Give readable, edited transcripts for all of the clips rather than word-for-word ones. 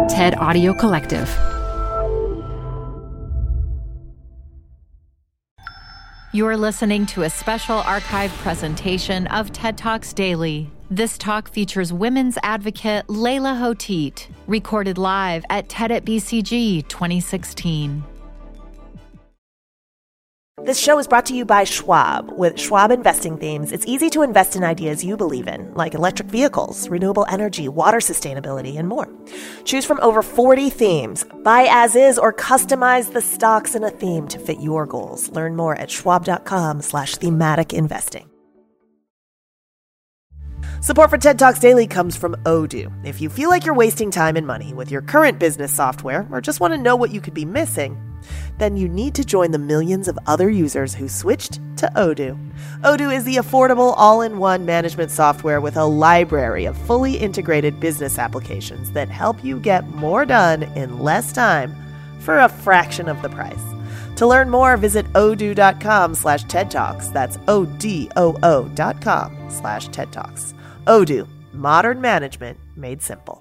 TED Audio Collective. You're listening to a special archive presentation of TED Talks Daily. This talk features women's advocate Leila Hoteet, recorded live at TED at BCG 2016. This show is brought to you by Schwab. With Schwab investing themes, it's easy to invest in ideas you believe in, like electric vehicles, renewable energy, water sustainability, and more. Choose from over 40 themes. Buy as is or customize the stocks in a theme to fit your goals. Learn more at schwab.com/thematic investing. Support for TED Talks Daily comes from Odoo. If you feel like you're wasting time and money with your current business software or just want to know what you could be missing, then you need to join the millions of other users who switched to Odoo. Odoo is the affordable all-in-one management software with a library of fully integrated business applications that help you get more done in less time for a fraction of the price. To learn more, visit odoo.com/TED Talks. That's ODOO.com/TED Talks. Odoo, modern management made simple.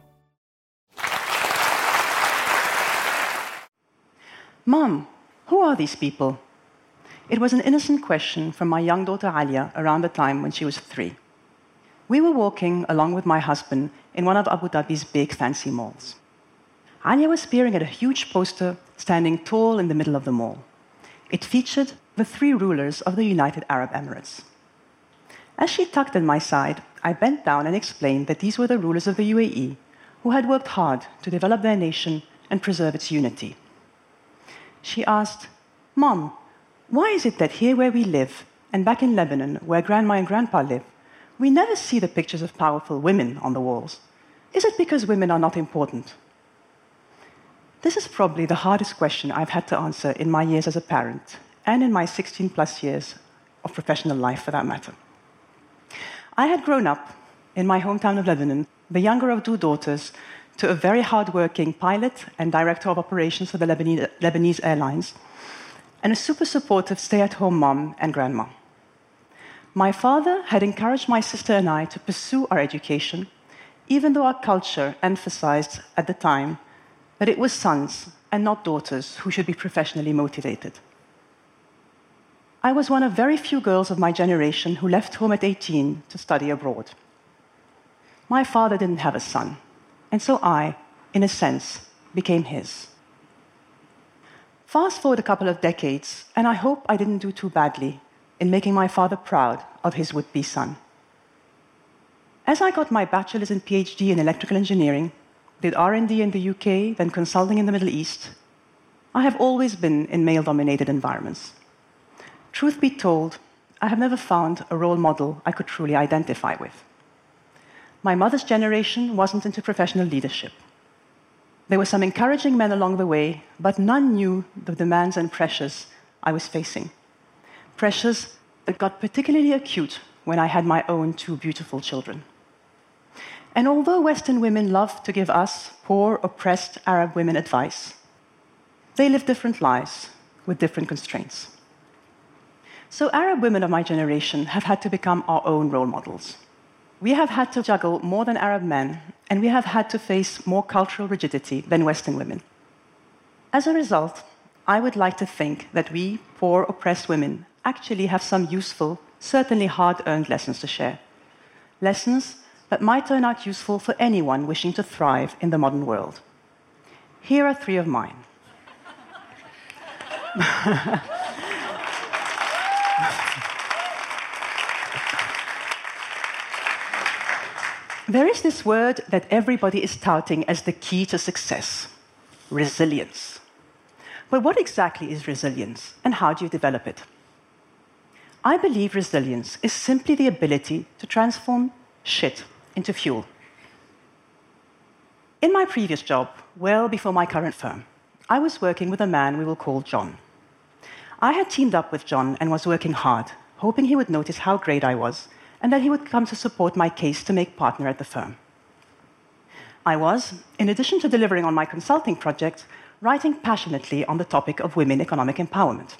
Mom, who are these people? It was an innocent question from my young daughter Alia around the time when she was 3. We were walking along with my husband in one of Abu Dhabi's big fancy malls. Alia was peering at a huge poster standing tall in the middle of the mall. It featured the 3 rulers of the United Arab Emirates. As she tugged at my side, I bent down and explained that these were the rulers of the UAE who had worked hard to develop their nation and preserve its unity. She asked, "Mom, why is it that here where we live, and back in Lebanon, where Grandma and Grandpa live, we never see the pictures of powerful women on the walls? Is it because women are not important?" This is probably the hardest question I've had to answer in my years as a parent, and in my 16-plus years of professional life, for that matter. I had grown up in my hometown of Lebanon, the younger of 2 daughters, to a very hard-working pilot and director of operations for the Lebanese Airlines, and a super supportive stay-at-home mom and grandma. My father had encouraged my sister and I to pursue our education, even though our culture emphasized at the time that it was sons and not daughters who should be professionally motivated. I was one of very few girls of my generation who left home at 18 to study abroad. My father didn't have a son, and so I, in a sense, became his. Fast forward a couple of decades, and I hope I didn't do too badly in making my father proud of his would-be son. As I got my bachelor's and PhD in electrical engineering, did R&D in the UK, then consulting in the Middle East, I have always been in male-dominated environments. Truth be told, I have never found a role model I could truly identify with. My mother's generation wasn't into professional leadership. There were some encouraging men along the way, but none knew the demands and pressures I was facing. Pressures that got particularly acute when I had my own 2 beautiful children. And although Western women love to give us, poor, oppressed Arab women advice, they live different lives with different constraints. So Arab women of my generation have had to become our own role models. We have had to juggle more than Arab men, and we have had to face more cultural rigidity than Western women. As a result, I would like to think that we, poor, oppressed women, actually have some useful, certainly hard-earned lessons to share. Lessons that might turn out useful for anyone wishing to thrive in the modern world. Here are 3 of mine. There is this word that everybody is touting as the key to success: resilience. But what exactly is resilience, and how do you develop it? I believe resilience is simply the ability to transform shit into fuel. In my previous job, well before my current firm, I was working with a man we will call John. I had teamed up with John and was working hard, hoping he would notice how great I was and that he would come to support my case to make partner at the firm. I was, in addition to delivering on my consulting project, writing passionately on the topic of women economic empowerment.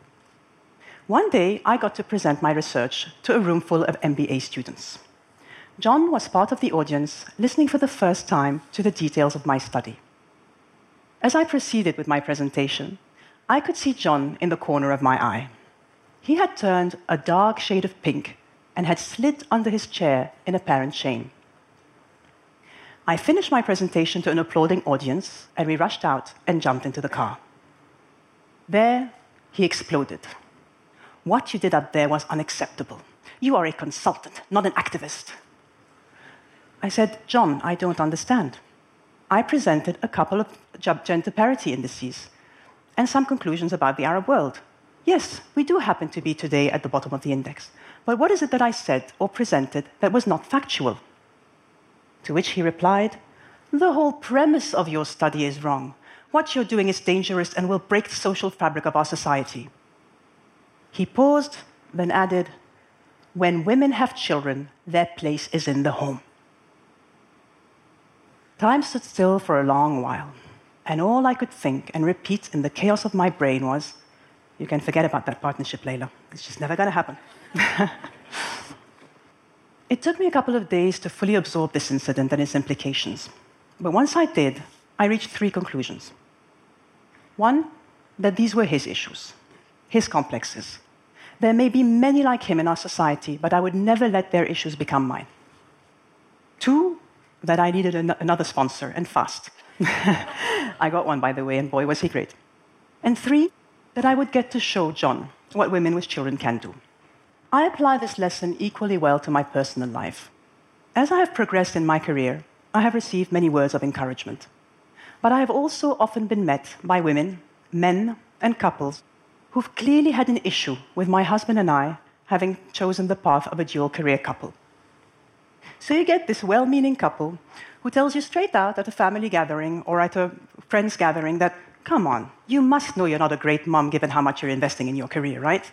One day, I got to present my research to a room full of MBA students. John was part of the audience, listening for the first time to the details of my study. As I proceeded with my presentation, I could see John in the corner of my eye. He had turned a dark shade of pink and had slid under his chair in apparent shame. I finished my presentation to an applauding audience, and we rushed out and jumped into the car. There, he exploded. "What you did up there was unacceptable. You are a consultant, not an activist." I said, "John, I don't understand. I presented a couple of gender parity indices and some conclusions about the Arab world. Yes, we do happen to be today at the bottom of the index. But what is it that I said or presented that was not factual?" To which he replied, "The whole premise of your study is wrong. What you're doing is dangerous and will break the social fabric of our society." He paused, then added, "When women have children, their place is in the home." Time stood still for a long while, and all I could think and repeat in the chaos of my brain was, "You can forget about that partnership, Layla. It's just never going to happen." It took me a couple of days to fully absorb this incident and its implications. But once I did, I reached 3 conclusions. 1, that these were his issues, his complexes. There may be many like him in our society, but I would never let their issues become mine. 2, that I needed another sponsor, and fast. I got one, by the way, and boy, was he great. And 3, that I would get to show John what women with children can do. I apply this lesson equally well to my personal life. As I have progressed in my career, I have received many words of encouragement. But I have also often been met by women, men, and couples who've clearly had an issue with my husband and I having chosen the path of a dual career couple. So you get this well-meaning couple who tells you straight out at a family gathering or at a friend's gathering that, "Come on, you must know you're not a great mom given how much you're investing in your career, right?"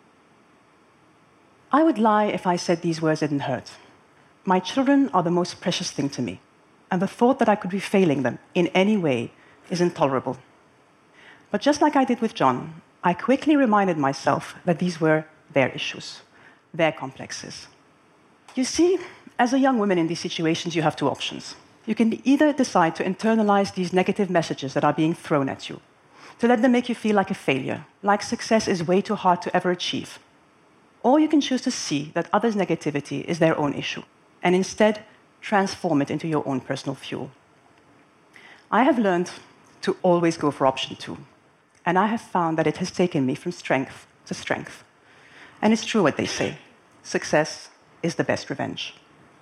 I would lie if I said these words didn't hurt. My children are the most precious thing to me, and the thought that I could be failing them in any way is intolerable. But just like I did with John, I quickly reminded myself that these were their issues, their complexes. You see, as a young woman in these situations, you have 2 options. You can either decide to internalize these negative messages that are being thrown at you, to let them make you feel like a failure, like success is way too hard to ever achieve. Or you can choose to see that others' negativity is their own issue, and instead transform it into your own personal fuel. I have learned to always go for option 2, and I have found that it has taken me from strength to strength. And it's true what they say, success is the best revenge.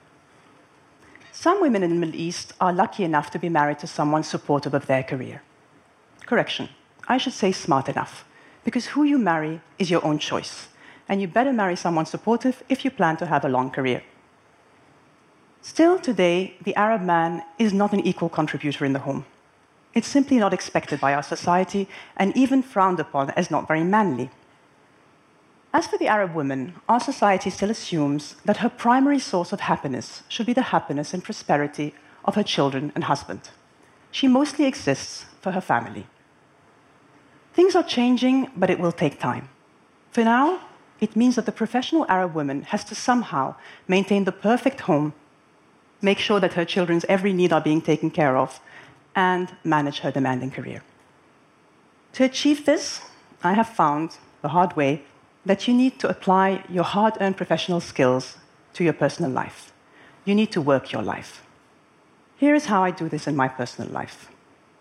Some women in the Middle East are lucky enough to be married to someone supportive of their career. Correction, I should say smart enough, because who you marry is your own choice, and you better marry someone supportive if you plan to have a long career. Still, today, the Arab man is not an equal contributor in the home. It's simply not expected by our society and even frowned upon as not very manly. As for the Arab woman, our society still assumes that her primary source of happiness should be the happiness and prosperity of her children and husband. She mostly exists for her family. Things are changing, but it will take time. For now, it means that the professional Arab woman has to somehow maintain the perfect home, make sure that her children's every need are being taken care of, and manage her demanding career. To achieve this, I have found the hard way that you need to apply your hard-earned professional skills to your personal life. You need to work your life. Here is how I do this in my personal life.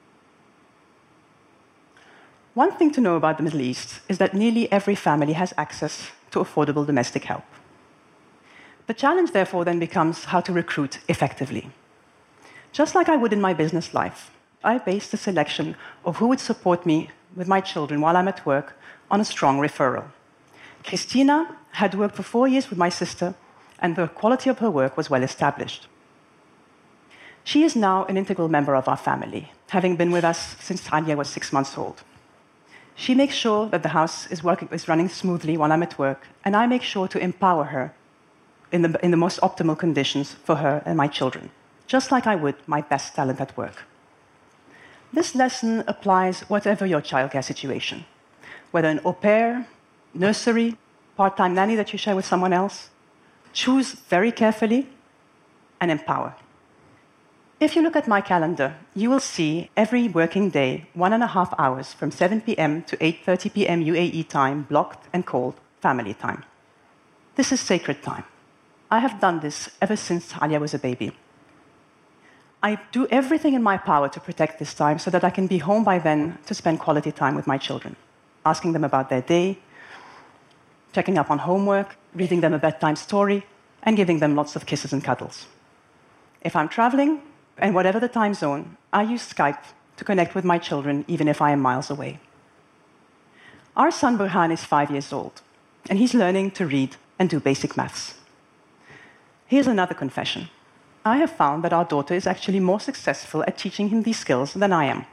One thing to know about the Middle East is that nearly every family has access to affordable domestic help. The challenge, therefore, then becomes how to recruit effectively. Just like I would in my business life, I base the selection of who would support me with my children while I'm at work on a strong referral. Christina had worked for 4 years with my sister, and the quality of her work was well established. She is now an integral member of our family, having been with us since Tanya was 6 months old. She makes sure that the house is running smoothly while I'm at work, and I make sure to empower her in the most optimal conditions for her and my children, just like I would my best talent at work. This lesson applies whatever your childcare situation, whether an au pair, nursery, part-time nanny that you share with someone else. Choose very carefully, and empower. If you look at my calendar, you will see every working day 1.5 hours from 7 p.m. to 8:30 p.m. UAE time blocked and called family time. This is sacred time. I have done this ever since Alia was a baby. I do everything in my power to protect this time so that I can be home by then to spend quality time with my children, asking them about their day, checking up on homework, reading them a bedtime story, and giving them lots of kisses and cuddles. If I'm traveling, and whatever the time zone, I use Skype to connect with my children, even if I am miles away. Our son Burhan is 5 years old, and he's learning to read and do basic maths. Here's another confession. I have found that our daughter is actually more successful at teaching him these skills than I am.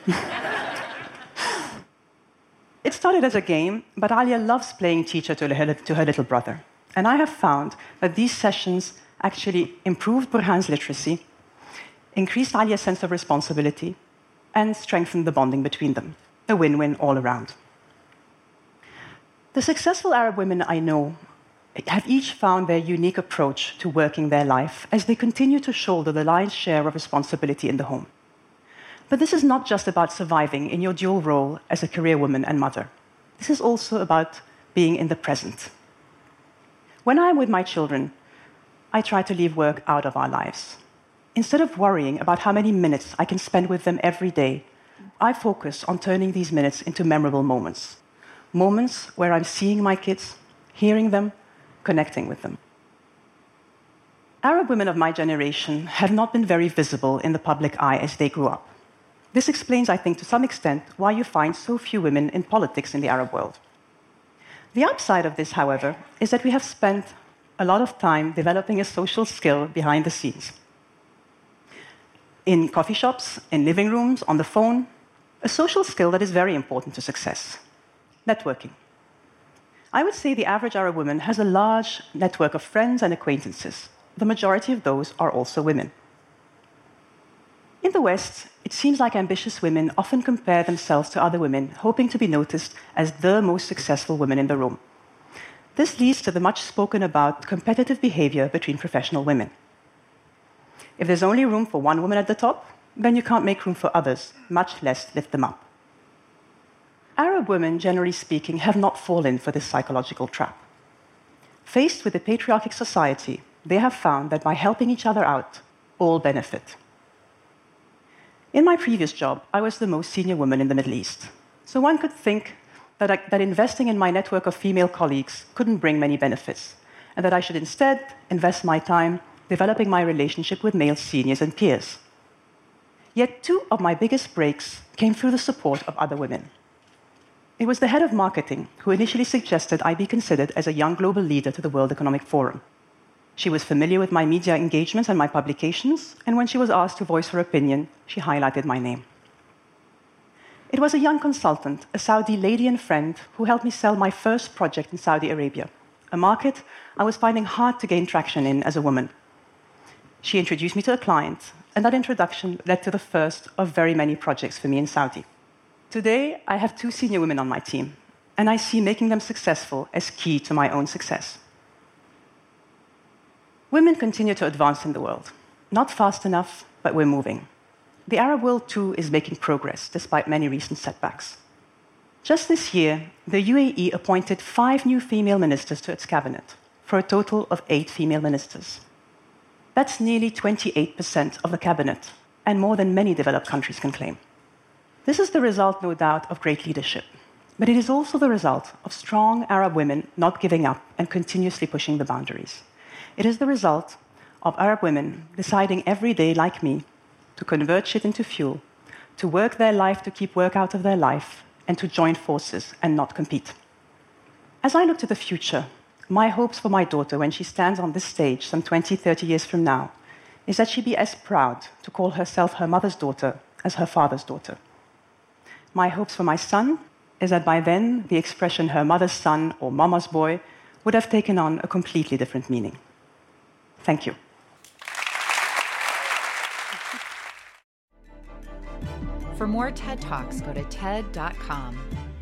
It started as a game, but Alia loves playing teacher to her little brother. And I have found that these sessions actually improved Burhan's literacy, increased Alia's sense of responsibility, and strengthened the bonding between them. A win-win all around. The successful Arab women I know have each found their unique approach to working their life as they continue to shoulder the lion's share of responsibility in the home. But this is not just about surviving in your dual role as a career woman and mother. This is also about being in the present. When I'm with my children, I try to leave work out of our lives. Instead of worrying about how many minutes I can spend with them every day, I focus on turning these minutes into memorable moments. Moments where I'm seeing my kids, hearing them, connecting with them. Arab women of my generation have not been very visible in the public eye as they grew up. This explains, I think, to some extent, why you find so few women in politics in the Arab world. The upside of this, however, is that we have spent a lot of time developing a social skill behind the scenes. In coffee shops, in living rooms, on the phone, a social skill that is very important to success. Networking. I would say the average Arab woman has a large network of friends and acquaintances. The majority of those are also women. In the West, it seems like ambitious women often compare themselves to other women, hoping to be noticed as the most successful woman in the room. This leads to the much spoken about competitive behavior between professional women. If there's only room for one woman at the top, then you can't make room for others, much less lift them up. Arab women, generally speaking, have not fallen for this psychological trap. Faced with a patriarchic society, they have found that by helping each other out, all benefit. In my previous job, I was the most senior woman in the Middle East. So one could think that investing in my network of female colleagues couldn't bring many benefits, and that I should instead invest my time developing my relationship with male seniors and peers. Yet 2 of my biggest breaks came through the support of other women. It was the head of marketing who initially suggested I be considered as a young global leader to the World Economic Forum. She was familiar with my media engagements and my publications, and when she was asked to voice her opinion, she highlighted my name. It was a young consultant, a Saudi lady and friend, who helped me sell my first project in Saudi Arabia, a market I was finding hard to gain traction in as a woman. She introduced me to a client, and that introduction led to the first of very many projects for me in Saudi. Today, I have 2 senior women on my team, and I see making them successful as key to my own success. Women continue to advance in the world. Not fast enough, but we're moving. The Arab world, too, is making progress, despite many recent setbacks. Just this year, the UAE appointed 5 new female ministers to its cabinet, for a total of 8 female ministers. That's nearly 28% of the cabinet, and more than many developed countries can claim. This is the result, no doubt, of great leadership, but it is also the result of strong Arab women not giving up and continuously pushing the boundaries. It is the result of Arab women deciding every day, like me, to convert shit into fuel, to work their life to keep work out of their life, and to join forces and not compete. As I look to the future, my hopes for my daughter when she stands on this stage some 20, 30 years from now is that she be as proud to call herself her mother's daughter as her father's daughter. My hopes for my son is that by then the expression her mother's son or mama's boy would have taken on a completely different meaning. Thank you. For more TED Talks, go to TED.com.